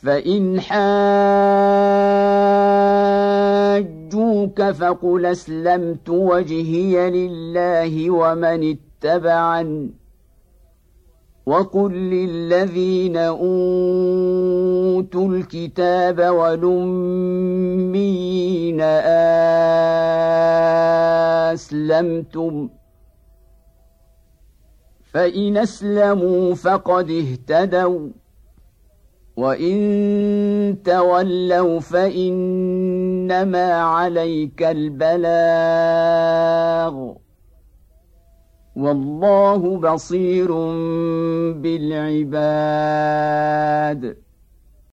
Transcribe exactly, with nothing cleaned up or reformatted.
فإن حاجوك فقل أسلمت وجهي لله ومن اتبعني وقل للذين أوتوا الكتاب والأميين أسلمتم فإن أسلموا فقد اهتدوا وإن تولوا فإنما عليك البلاغ والله بصير بالعباد.